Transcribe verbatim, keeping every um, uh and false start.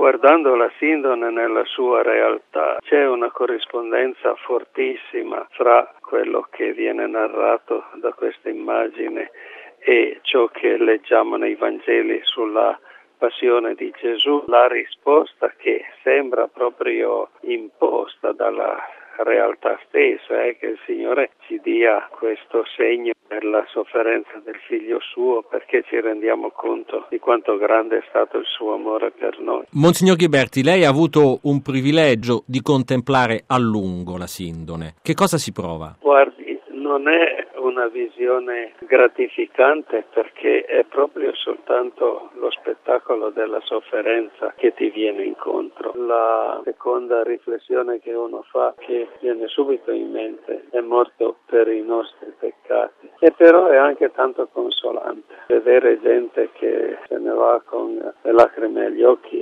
Guardando la sindone nella sua realtà c'è una corrispondenza fortissima fra quello che viene narrato da questa immagine e ciò che leggiamo nei Vangeli sulla passione di Gesù. La risposta che sembra proprio imposta dalla realtà stessa è che il Signore ci dia questo segno nella sofferenza del figlio suo, perché ci rendiamo conto di quanto grande è stato il suo amore per noi. Monsignor Ghiberti, lei ha avuto un privilegio di contemplare a lungo la sindone. Che cosa si prova? Guardi, non è una visione gratificante, perché è proprio soltanto lo spettacolo della sofferenza che ti viene incontro. La seconda riflessione che uno fa, che viene subito in mente, è morto per i nostri peccati. E però è anche tanto consolante vedere gente che se ne va con le lacrime agli occhi